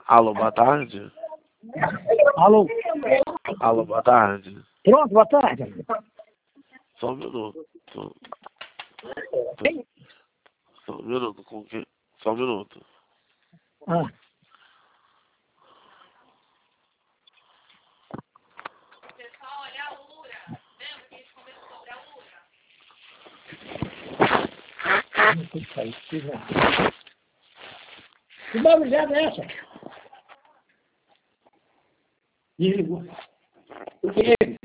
Alô, boa tarde. Alô? Alô, boa tarde. Pronto, boa tarde. Só um minuto. Só um minuto, com quem? Só um minuto. Ah, que barulhada é essa? Desligou.